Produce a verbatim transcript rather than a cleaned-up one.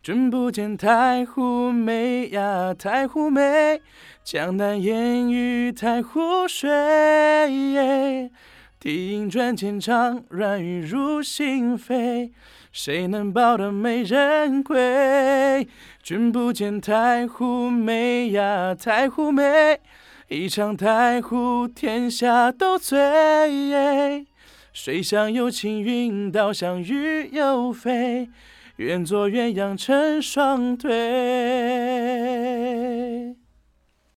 君不见太湖美呀，太湖美，江南烟雨太湖水。低吟转浅唱，软语入心扉，谁能报得美人归？君不见太湖美呀，太湖美，一场太湖天下都醉。水乡有青云，道向鱼游飞，愿做鸳鸯成双对。